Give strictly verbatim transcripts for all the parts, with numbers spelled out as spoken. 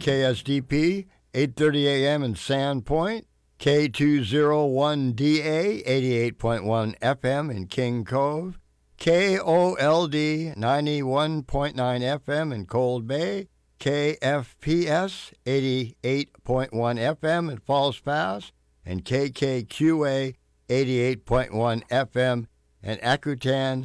K S D P, eight thirty a.m. in Sandpoint, K two oh one D A, eighty-eight point one F M in King Cove, K O L D, ninety-one point nine F M in Cold Bay, K F P S, eighty-eight point one F M in Falls Pass, and K K Q A, eighty-eight point one F M in Akutan,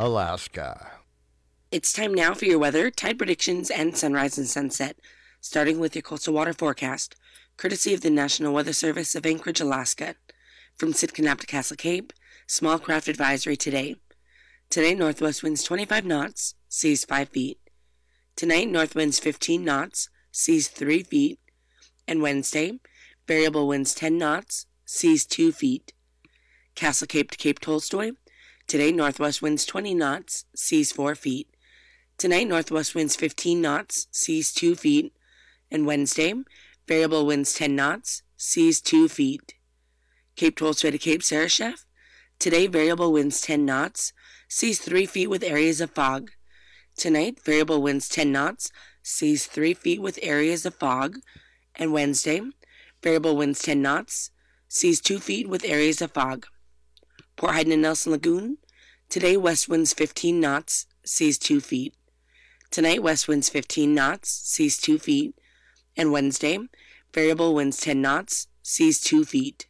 Alaska. It's time now for your weather, tide predictions, and sunrise and sunset, starting with your coastal water forecast, courtesy of the National Weather Service of Anchorage, Alaska. From Sitka to Castle Cape, small craft advisory today. Today, northwest winds twenty-five knots, seas five feet. Tonight, north winds fifteen knots, seas three feet. And Wednesday, variable winds ten knots, seas two feet. Castle Cape to Cape Tolstoy. Today, northwest winds twenty knots, seas four feet. Tonight, northwest winds fifteen knots, seas two feet. And Wednesday, variable winds ten knots, seas two feet. Cape Tolstoy to Cape Sarashef. Today, variable winds ten knots, seas three feet with areas of fog. Tonight, variable winds ten knots, seas three feet with areas of fog. And Wednesday, variable winds ten knots, seas two feet with areas of fog. Port Hayden and Nelson Lagoon. Today, west winds fifteen knots, seas two feet. Tonight, west winds fifteen knots, seas two feet. And Wednesday, variable winds ten knots, seas two feet.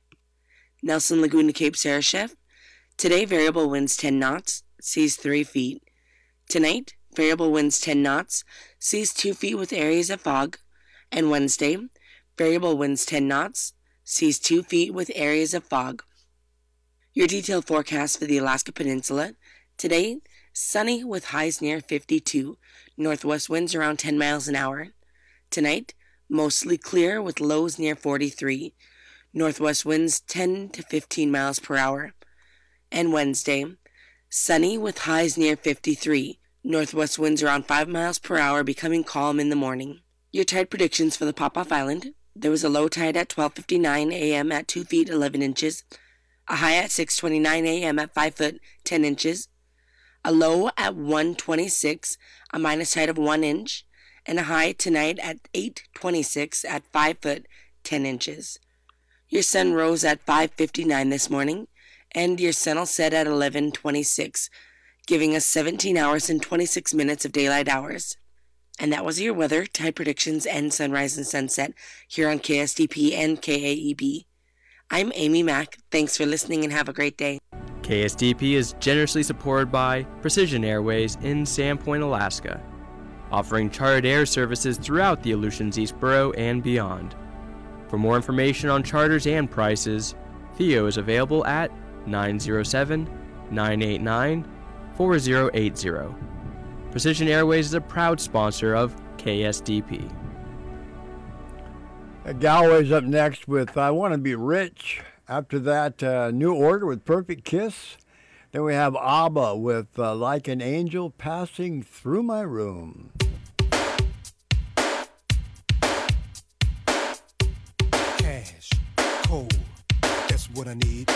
Nelson Lagoon to Cape Sarashef. Today, variable winds ten knots, seas three feet. Tonight, variable winds ten knots, seas two feet with areas of fog. And Wednesday, variable winds ten knots, seas two feet with areas of fog. Your detailed forecast for the Alaska Peninsula. Today, sunny with highs near fifty-two, northwest winds around ten miles an hour. Tonight, mostly clear with lows near forty-three, northwest winds ten to fifteen miles per hour. And Wednesday, sunny with highs near fifty-three, northwest winds around five miles per hour, becoming calm in the morning. Your tide predictions for the Popoff Island. There was a low tide at twelve fifty-nine a.m. at two feet eleven inches, a high at six twenty-nine a.m. at five foot ten inches, a low at one twenty-six, a minus tide of one inch, and a high tonight at eight twenty-six at five foot ten inches. Your sun rose at five fifty-nine this morning, and your sun will set at eleven twenty-six, giving us seventeen hours and twenty-six minutes of daylight hours. And that was your weather, tide predictions, and sunrise and sunset here on K S D P and K A E B. I'm Amy Mack. Thanks for listening and have a great day. K S D P is generously supported by Precision Airways in Sandpoint, Alaska, offering chartered air services throughout the Aleutians East Borough and beyond. For more information on charters and prices, Theo is available at nine oh seven, nine eight nine, four oh eight oh. Precision Airways is a proud sponsor of K S D P. Galway's up next with I Want to Be Rich. After that, uh, New Order with Perfect Kiss. Then we have ABBA with uh, Like an Angel Passing Through My Room. Cash, cold, that's what I need.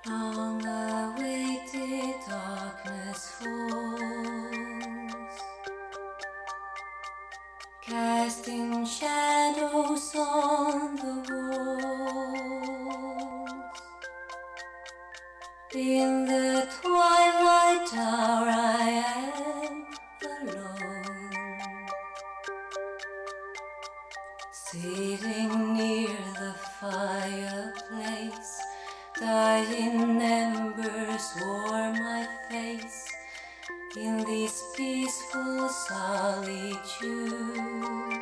Long-awaited darkness falls, casting shadows on the walls. In the twilight hour I am alone, sitting near the fireplace. Dying embers warm my face in this peaceful solitude.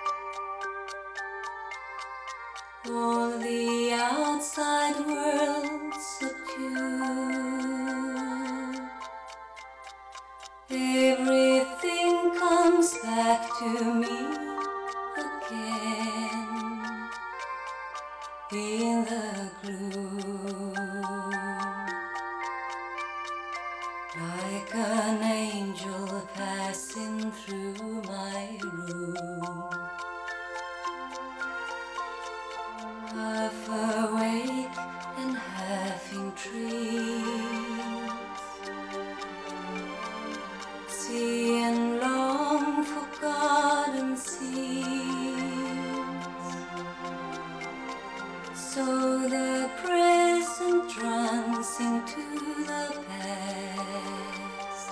All the outside world subdued. Everything comes back to me again in the gloom, like an angel passing through my room, half awake and half in dreams, seeing long forgotten scenes. So the present runs into the past,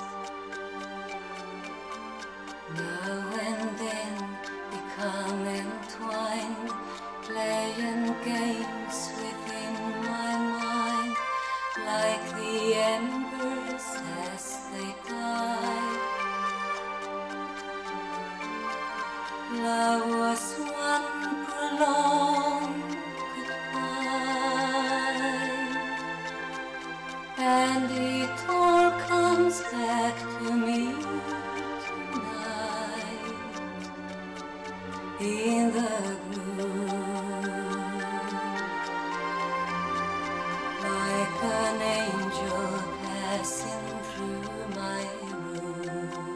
now and then become entwined, playing games within my mind, like the embers as they die. Love was one prolonged goodbye, and it all comes back to me tonight in the gloom, like an angel passing through my room.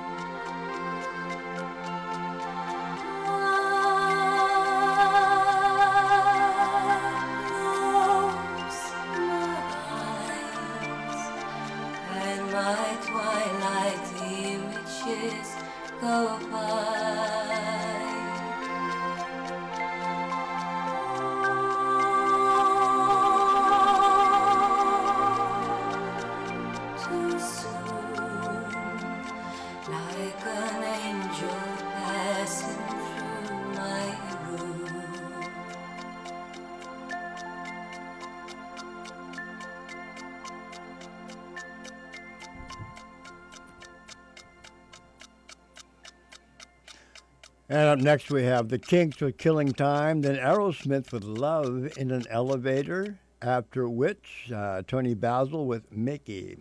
My twilight images go by. Too soon, like an angel passing through my room. And up next we have the Kinks with Killing Time, then Aerosmith with Love in an Elevator, after which uh, Tony Basil with Mickey.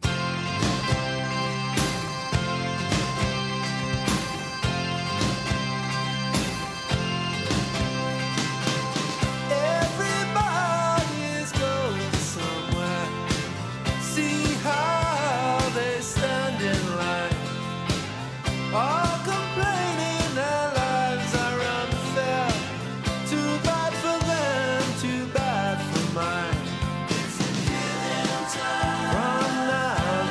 Everybody's going somewhere. See how they stand in line. All complaining their lives are unfair. Too bad for them, too bad for mine. It's a killing time. From now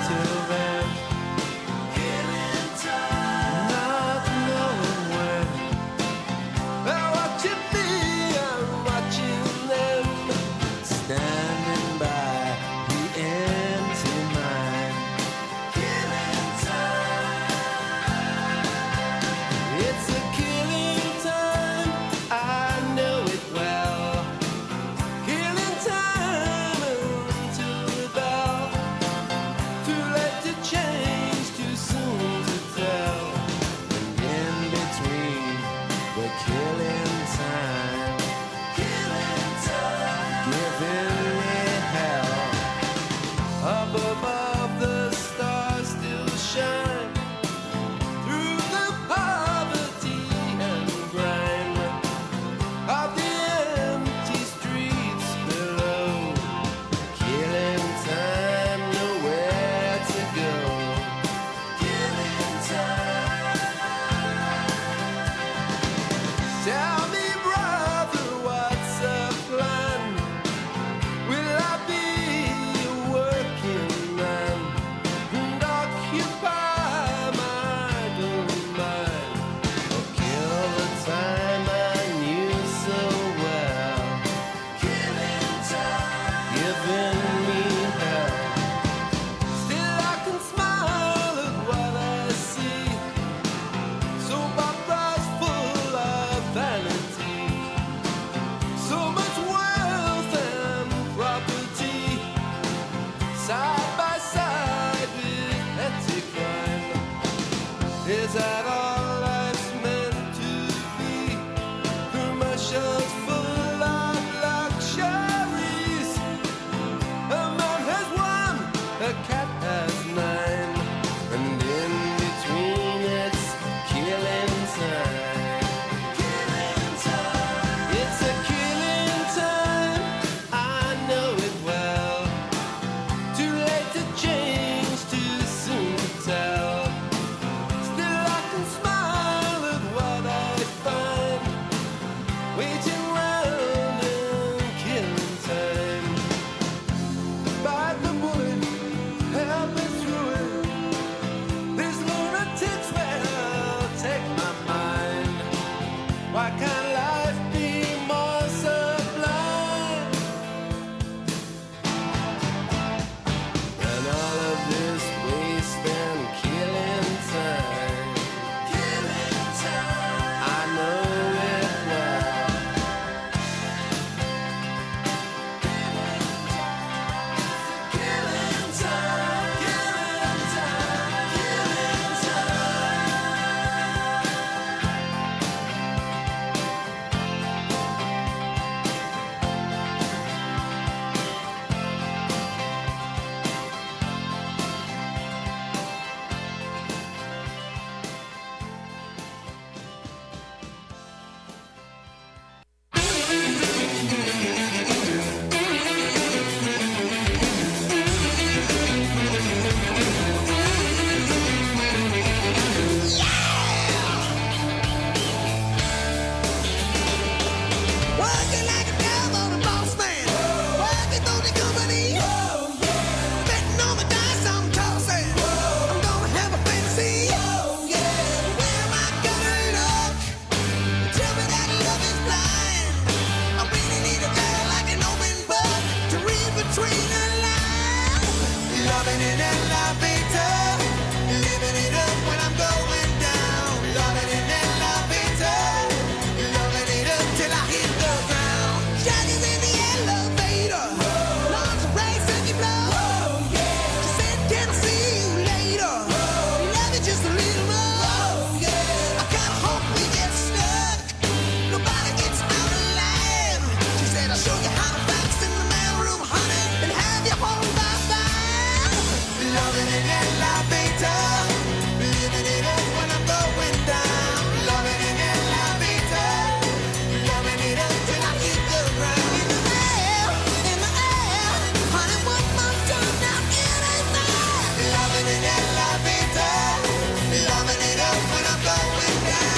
Loving it and loving it, living it up when I'm going down. Loving it and loving it, loving it up till I hit the ground. Shining in the elevator, lungs race and you blow. She said, can I see you later? Love it just a little more. I kinda hope we get stuck. Nobody gets out alive. She said, I'll show you how to box in the mailroom, honey, and have you home by five. Loving it and loving it, living it up when I'm going down. Loving it and loving it, loving it up till I hit the ground. In the air, in the air, honey, one more time now, it ain't fair. Loving it and loving it, loving it up when I'm going down.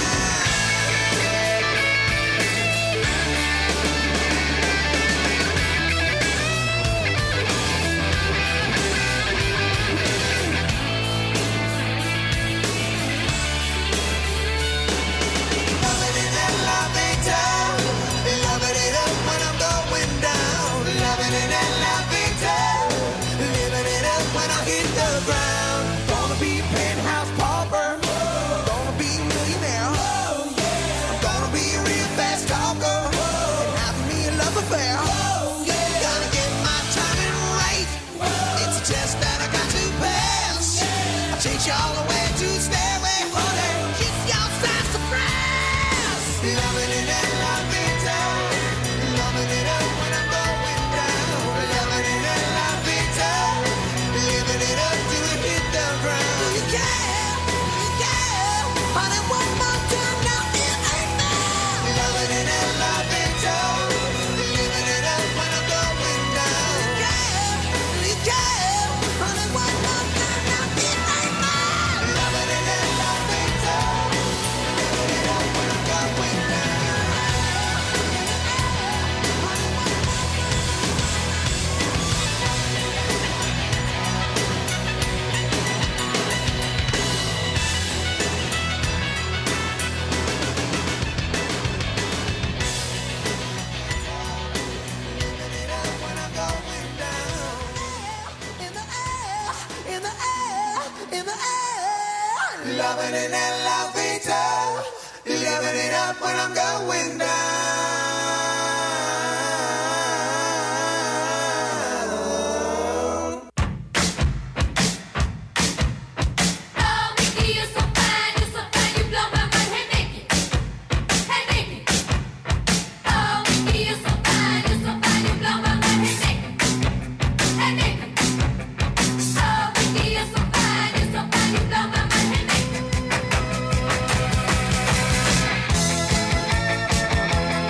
Loving it and loving it, loving it up when I'm going down. Loving it and loving it, living it up when I hit the ground. Gonna be penthouse pauper, gonna be a millionaire. I'm gonna be a real fast talker, and have me a love affair. Gotta get my timing right. It's a test that I got to pass. I'll take you all the way to Stairway, honey. Kiss your side surprise. Loving it and loving it, loving it up when I'm going down. Loving it and loving it, living it up till we hit the ground. Do you care? Do you care? Honey, one more time now, it ain't fair. Loving it and loving it, living it up when I'm going down. Do you care? Do you care? Honey, one more time now, it ain't fair. Loving it and loving it, living it up when I'm going down. Living it up when I'm going down. In the air, in the air, in the air. Loving it and loving it, living it up when I'm going down. Oh, Mickey, you're so fine, you're so fine, you blow my mind. Hey, Mickey, hey, Mickey. Oh, Mickey, you're so fine, you're so fine, you blow my mind. Hey, Mickey, hey, Mickey. Oh, Mickey, you're so fine, you're so fine, you blow my mind. Hey, Mickey.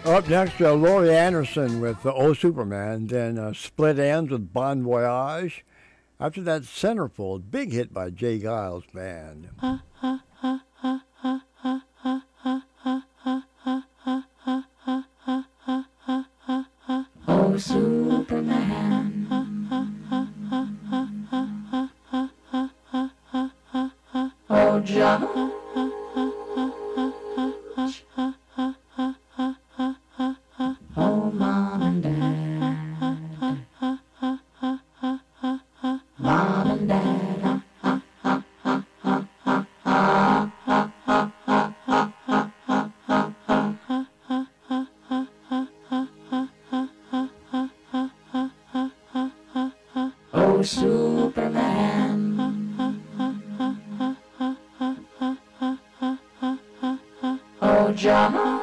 Up next, uh, Laurie Anderson with uh, Oh Superman, then uh, Split Ends with Bon Voyage. After that, Centerfold, big hit by Jay Giles Band. Oh, Superman. Oh, John. Oh, Mom and Dad. Mom and Dad. Oh, Superman. Oh, John.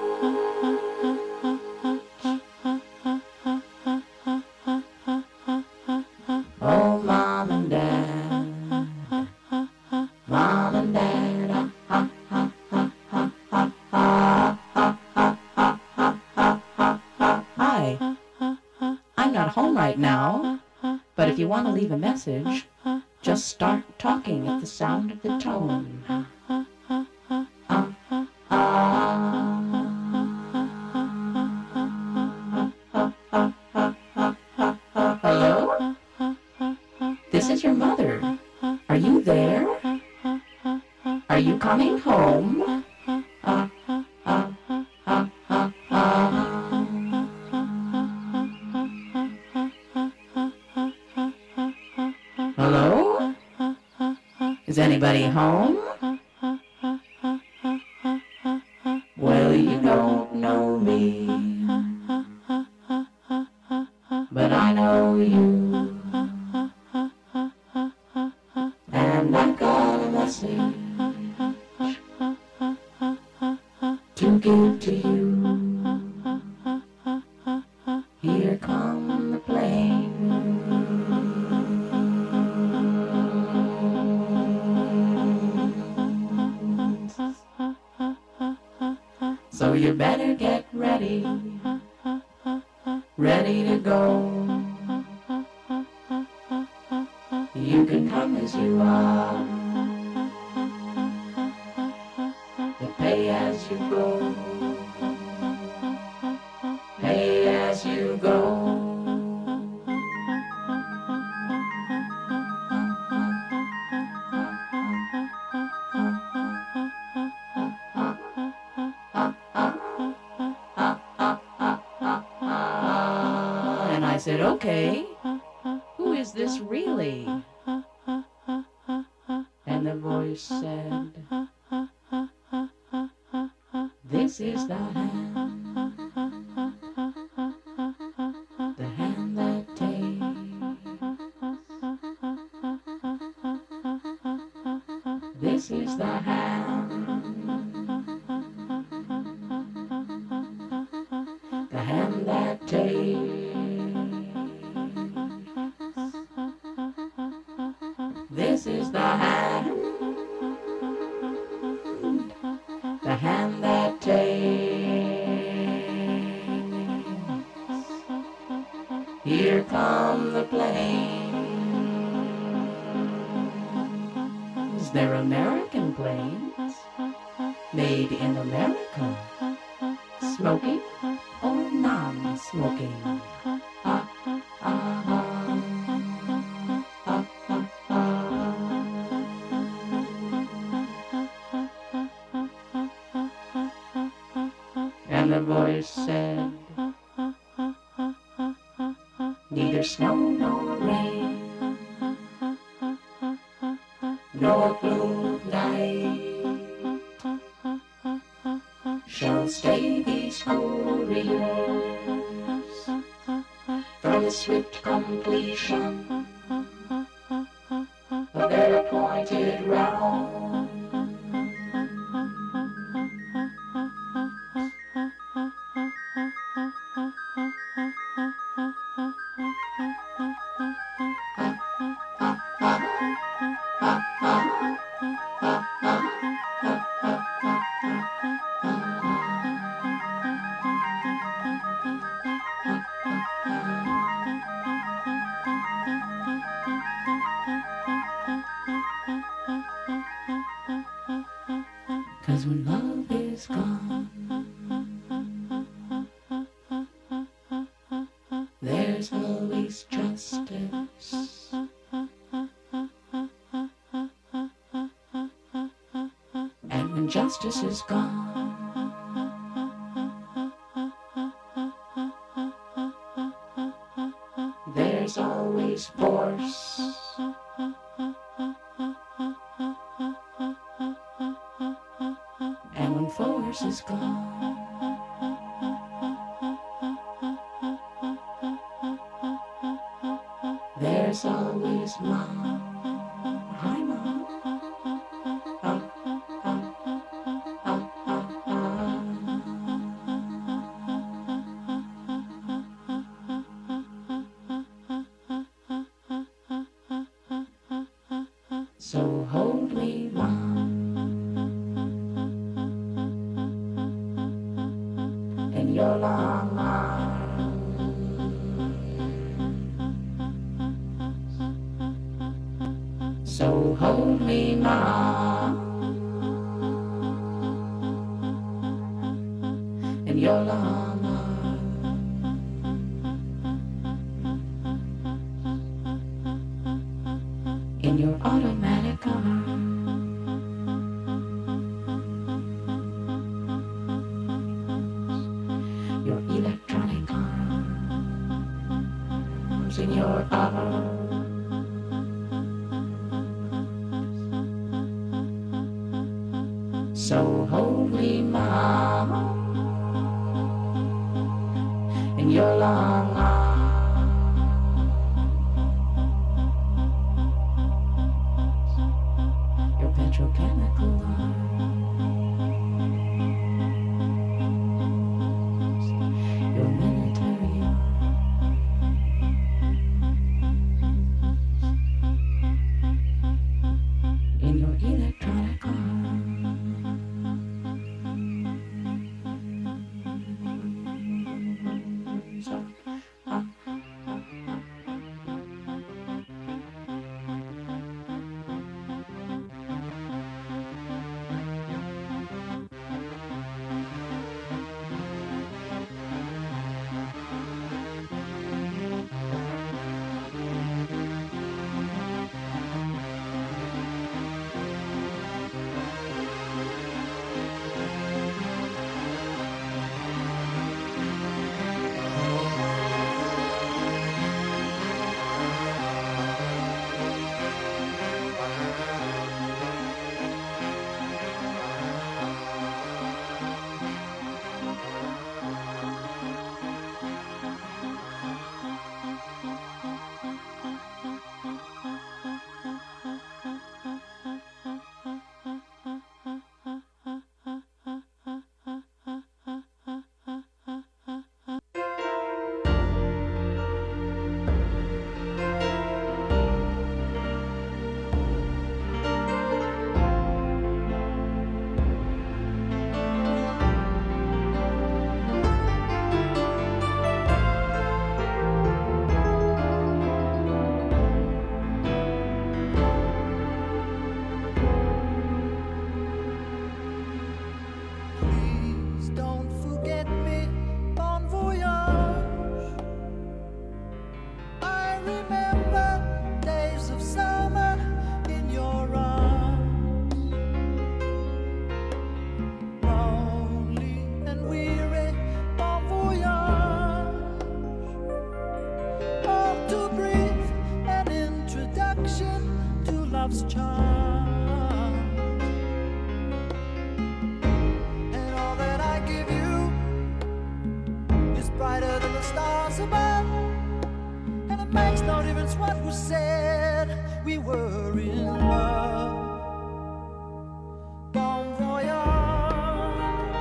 Oh, Mom and Dad. Mom and Dad. Hi. I'm not home right now, but if you want to leave a message, just start talking at the sound of the tone. Hello? This is your mother. Are you there? Are you coming home? Hello? Is anybody home? Well, you don't know me, but I know you. And I've got a message to give to you. Here come the planes. So you better get ready, ready to go. You can come as you are, but pay as you go. Pay as you go. And I said, okay, who is this really? And the voice said, this is the hand, the hand that takes. This is the hand, the hand that takes. This is the hand, the hand that takes. Here come the planes. They're American planes, made in America. Smoking or non-smoking? And the voice said, neither snow nor rain, nor blue night shall stay these couriers from the swift completion of their appointed round. 'Cause when love is gone, there's always justice. And when justice is gone, there's always force. And when force is gone, there's always mom. Hi, mom. Uh, uh, uh, uh, uh. So hold me, mom, in your long arms. So hold me, mom, in your long arms. In your automatic arms. Your electronic arms. In your arms. So hold me, mama, in your long arms. Your petrochemical arms. Your military arms. In your electronic arms. Please don't forget me, bon voyage. I remember days of summer in your arms. Lonely and weary, bon voyage. All too brief an introduction to love's charm. Brighter than the stars above, and it makes no difference what was said. We were in love. Bon voyage,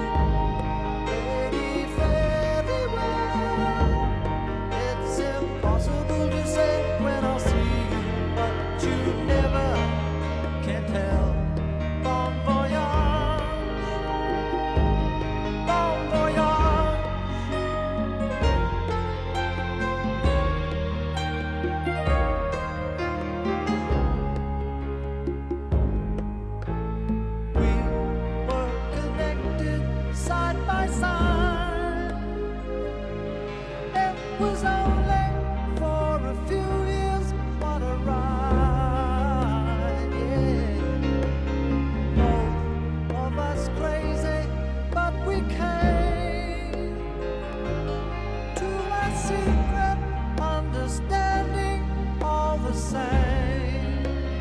baby, fare thee well. It's impossible to say when I'll see you, but you never can tell. Bon voyage, bon voyage. was only for a few years, what a ride, yeah. Both of us crazy, but we came to a secret understanding all the same.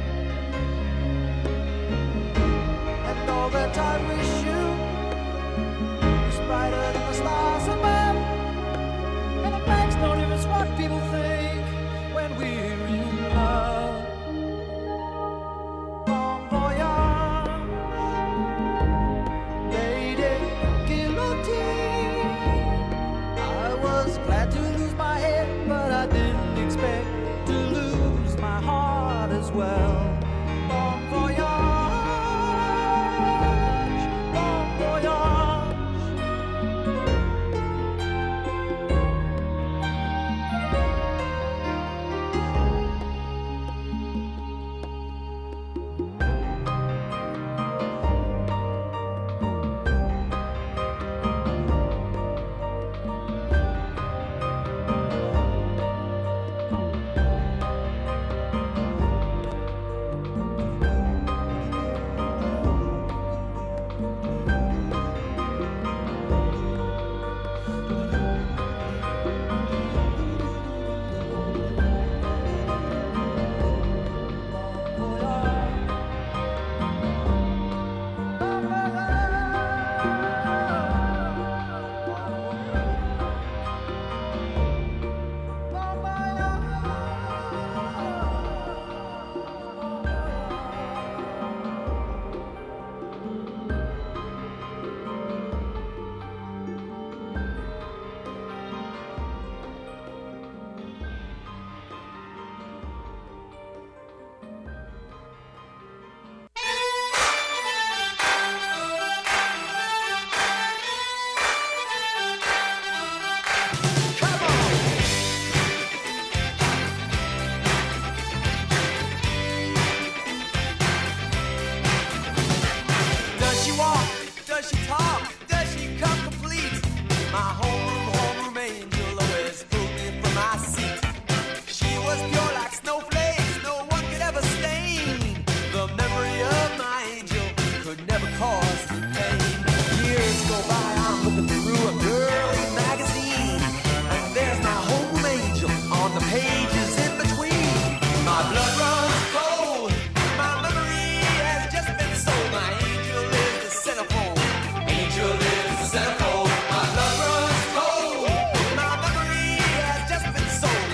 And all the time we shoot is brighter than the stars above. And it makes no difference what people think when we're in love. Bon voyage, lady guillotine. I was glad to lose my head, but I didn't expect to lose my heart as well. Bon voyage, bon voyage. Does she walk? Does she talk? Does she come complete? My homeroom, homeroom angel always pulled me from my seat. She was pure like snowflakes, no one could ever stain. The memory of my angel could never cause me pain. Years go by, I'm looking through a girly magazine, and there's my homeroom angel on the pages in between. My blood runs cold, my memory has just been sold. My angel is the centerfold, angel is the centerfold. My blood runs cold, my memory has just been sold.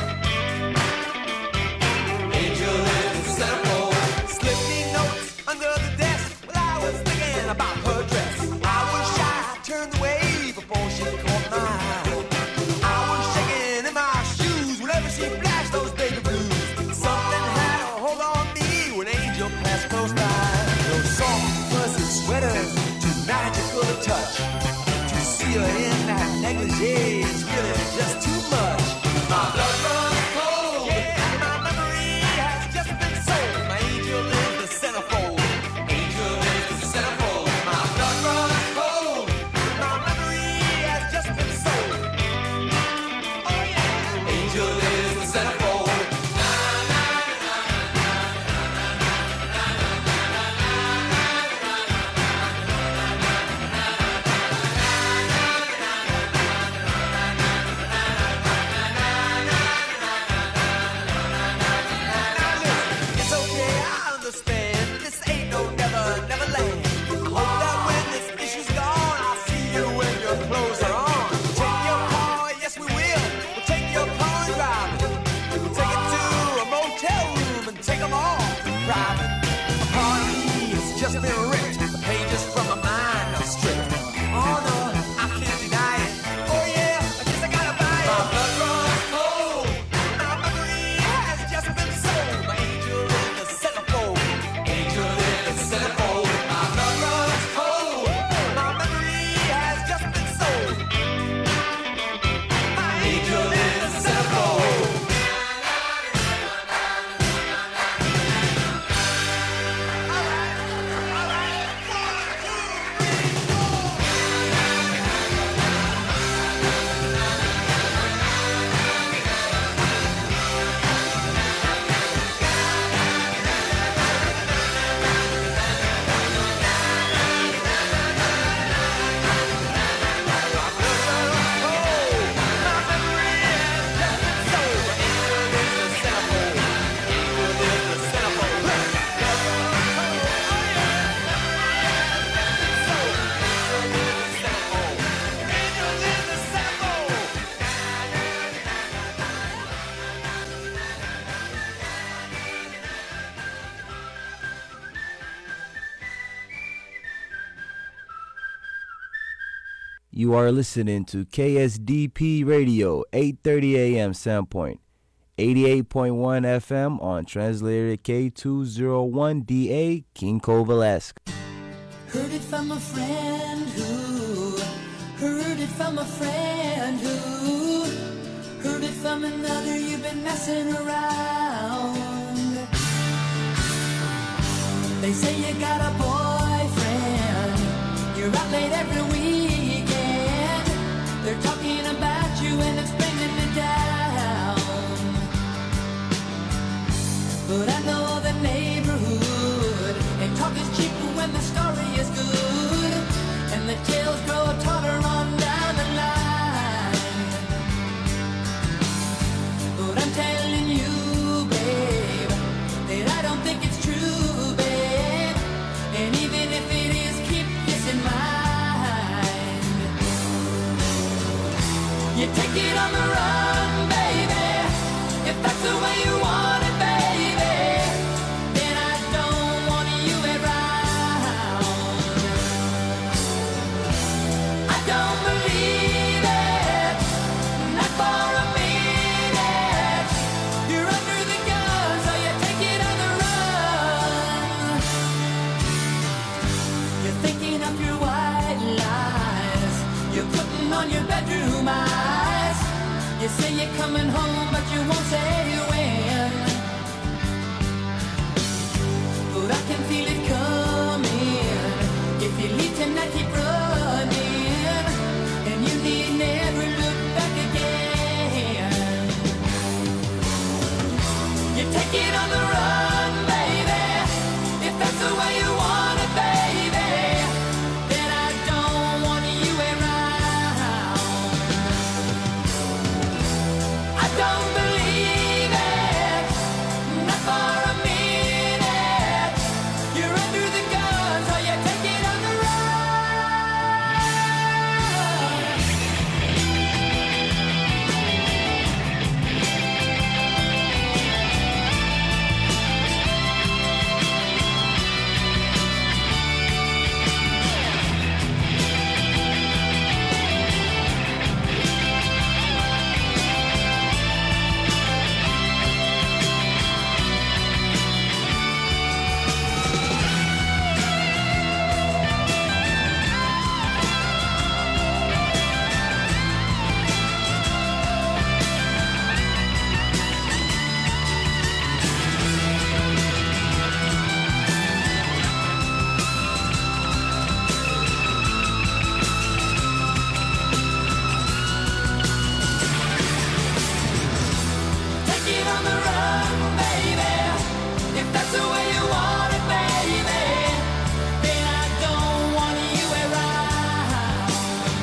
Angel is the centerfold. Slipped me notes under the desk while I was thinking about her dress. I was shy, turned away before she caught my eye. I was shaking in my shoes whenever she flashed those baby blues. Something had a hold on me when Angel passed close by. Those soft, fuzzy sweaters, too magical to touch. To see her in that negligee is really just too much. My blood runs cold, yeah, my memory has just been sold. My angel is the centerfold, angel is the centerfold. My blood runs cold, my memory has just been sold. Oh yeah, angel is the centerfold. It's okay, I understand. This ain't no never, never land. I hope that when this issue's gone, I'll see you when your clothes are on. Take your car, yes we will. We'll take your car and drive it. We'll take it to a motel room and take them all private. A part of me has just been ripped. The pages from my mind are stripped. Oh no, I can't deny it. Oh yeah, I guess I gotta buy it. My blood runs cold. My memory has just been sold. My angel is the centerfold. Angel is the centerfold. My blood runs cold. My memory has just been sold. My angel is the centerfold. You are listening to K S D P Radio, eight thirty A M Sandpoint, eighty-eight point one F M on translator K two oh one D A, King Cove, Alaska. Heard it from a friend who, heard it from a friend who, heard it from another, you've been messing around. They say you got a boyfriend, you're out late every weekend. They're talking about you and it's bringing me down. But I know the neighborhood, and talk is cheap when the story is good, and the tales grow taller on down the line. But I'm telling you, babe, that I don't think it's true, babe. And even if it is, keep this in mind. You take it on the run, baby, if that's the way you want it, baby. Then I don't want you around. I don't believe it, not for a minute. You're under the gun, so you take it on the run. You're thinking of your white lies, you're putting on your bedroom eyes. You say you're coming home, but you won't say when. But I can feel it coming. If you leave tonight, keep running, and you need never look back again. You take it on the run, baby, if that's the way you want it, baby. Then I don't want you around. I don't believe it, not for a minute. You're under the gun, so you take it on the run. Take it on the run, baby, if that's the way you want it, baby. Then I don't want you around.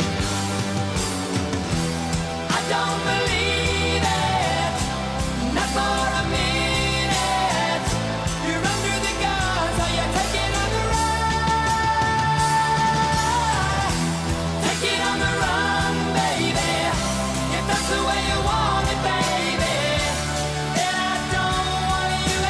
I don't believe it, not for a minute. You're under the gun, so you take it on the run. Take it on the run, baby, if that's the way you want it, baby. Then I don't want you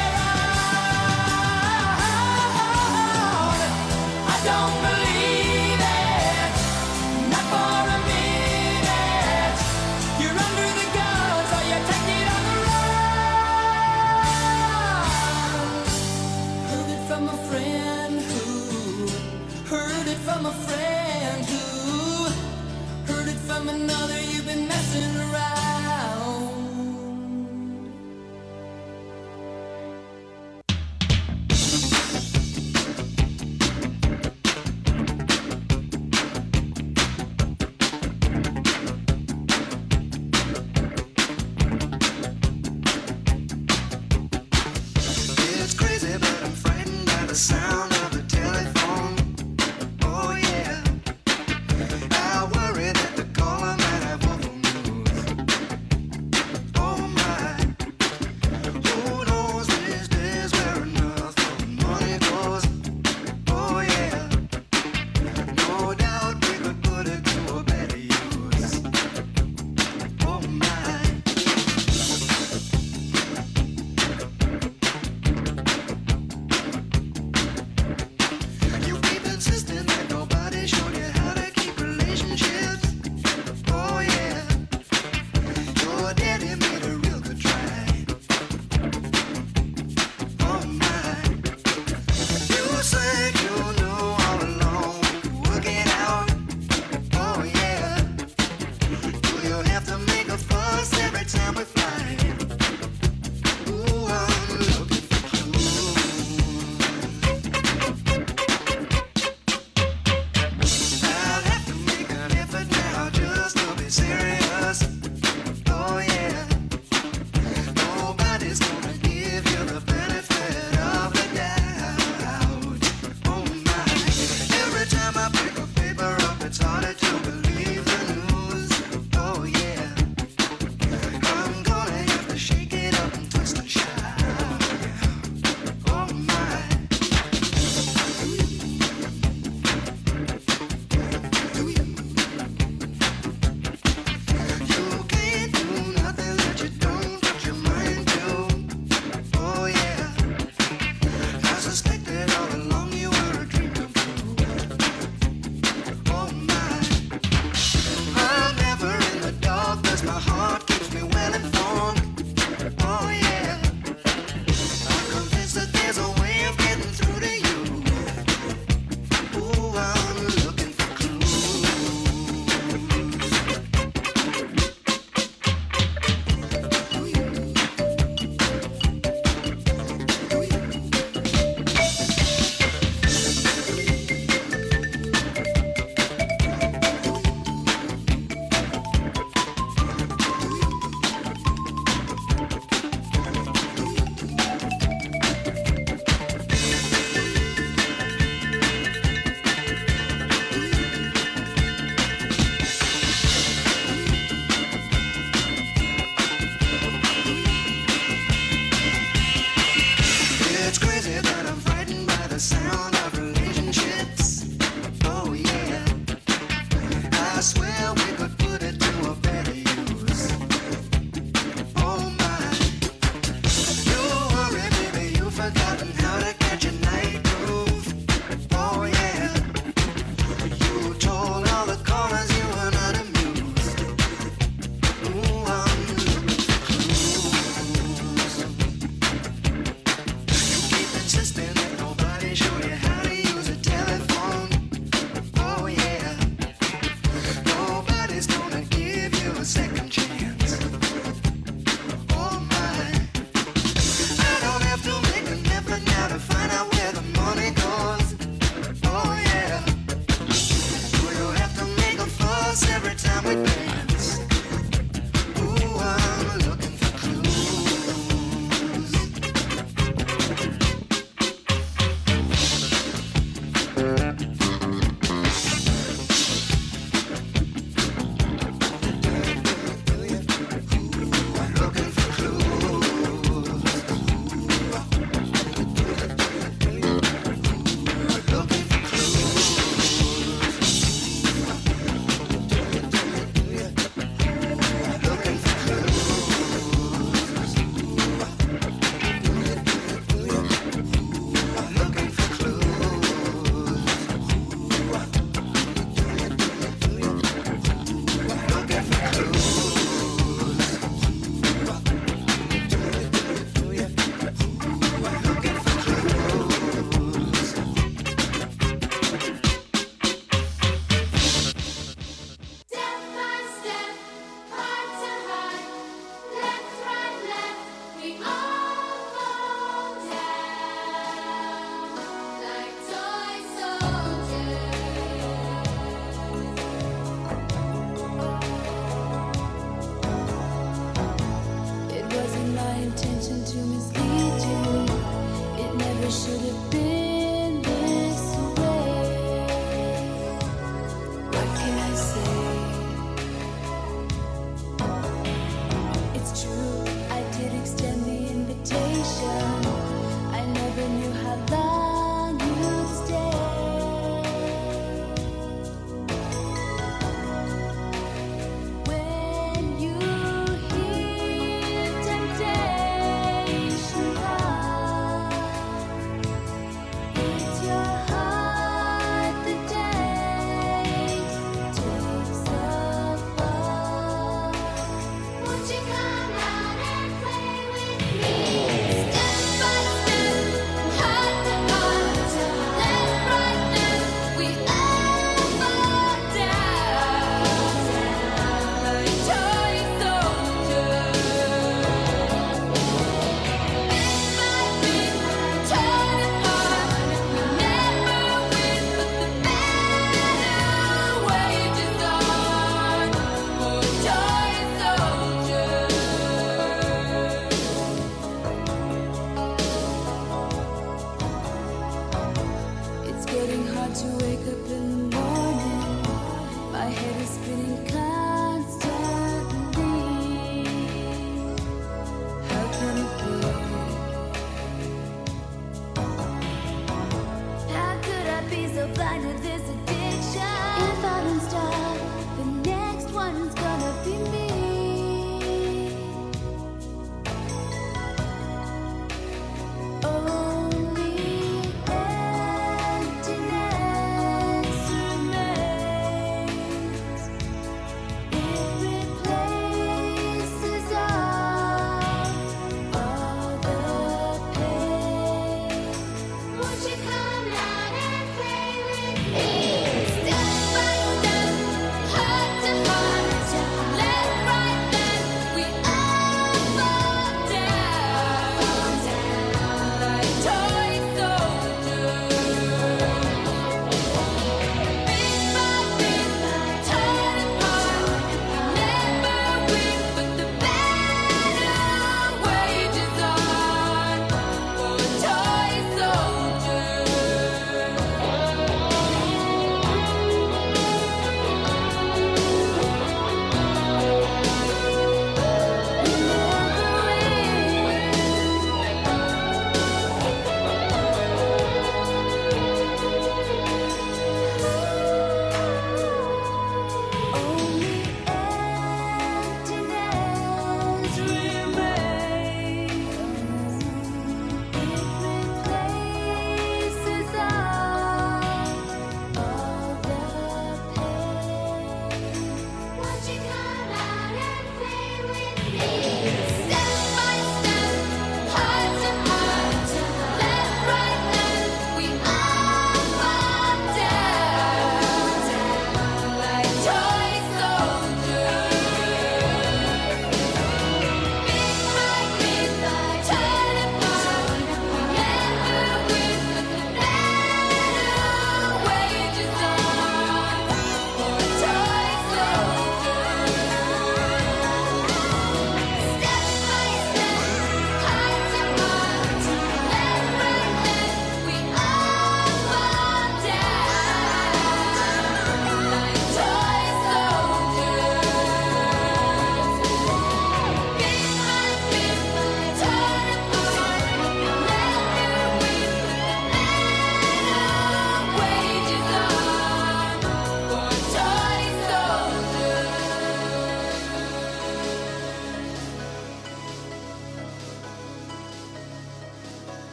around. I don't believe it, not for a minute. You're under the gun, so you take it on the run. Heard it from a friend who, heard it from a friend who, heard it from another, you've been messing around. It's crazy, but I'm frightened by the sound of the telephone. Oh yeah, I worry that the caller might have awful news. the sound of relationships. Oh yeah, I swear we could put it to a better use. Oh my, don't worry baby, you've forgotten how to catch a night groove. Oh yeah, you told all the callers you were not amused. Ooh, I'm looking for clues. You keep insisting that nobody show you how to use a telephone. Oh yeah, nobody's gonna give you a second chance. Oh my, I don't have to make an effort now to find out where the money goes. Oh yeah, do you have to make a fuss every time we dance? Ooh, I'm looking for clues. Looking for clues. Looking for clues. Looking for clues. Looking for clues. Looking for clues. Looking for clues. Step by step, heart to heart, left, right, left, we all fall down like toy soldiers. It wasn't my intention to mislead you. It never should have been this way. What can I say? It's true, I did extend the invitation. I never knew how long you'd stay. When you hear temptation call, it's your heart that takes takes the fall. Won't you come out and play with me? Step by step, heart to heart, left, right, left, we all fall down like toy soldiers. Bit by bit, torn apart, we never win, but the battle wages on for toy soldiers. It's getting hard to wake up in the morning. My head is spinning constantly. How can it be? How could I be so blind to this addiction? If I don't stop, the next one's gonna be me. Only emptiness remains. It replaces all, all the pain. Won't you come out and play with me?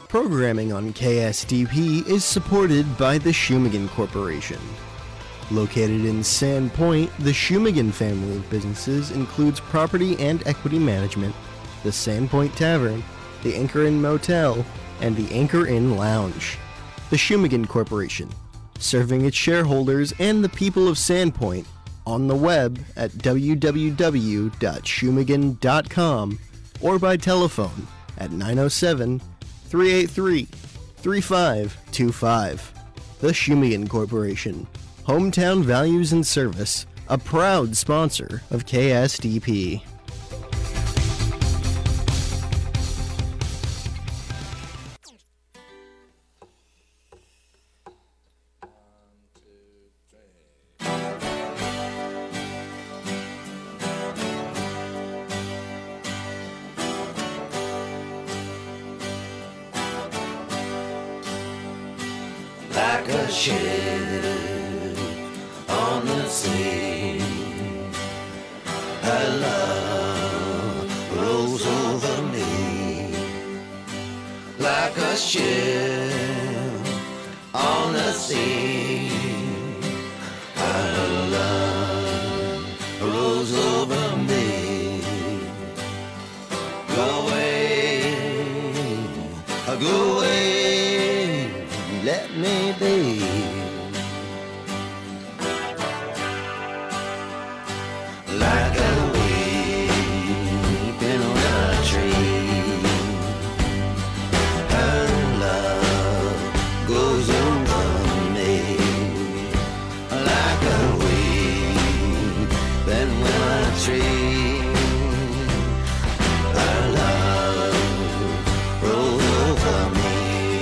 Programming on K S D P is supported by the Shumagan Corporation. Located in Sand Point, the Shumagan family of businesses includes property and equity management, the Sand Point Tavern, the Anchor Inn Motel, and the Anchor Inn Lounge. The Shumagan Corporation, serving its shareholders and the people of Sandpoint on the web at w w w dot shumagan dot com or by telephone at nine oh seven, three eight three, three five two five. The Shumagan Corporation, hometown values and service, a proud sponsor of K S D P. Like a ship on the sea, her love rolls over me. Like a ship on the sea, her love rolls over me. Go away, go away, let me be. Like a weeping willow tree, her love goes over me. Like a weeping willow tree, her love rolls over me.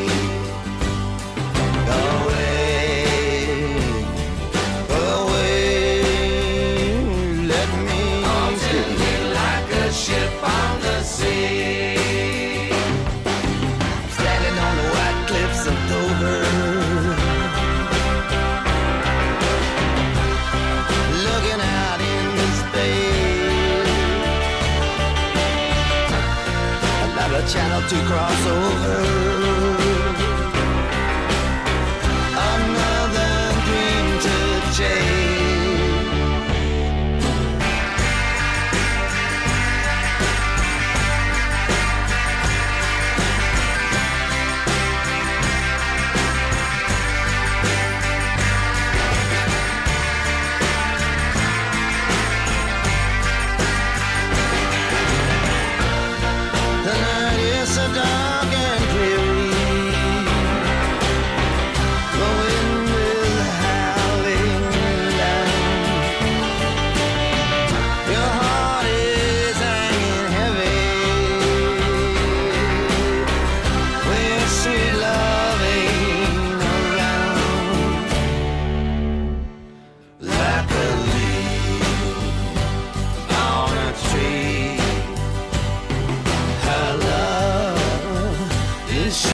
Ship on the sea, standing on the white cliffs of Dover, looking out into space, not a channel to cross over.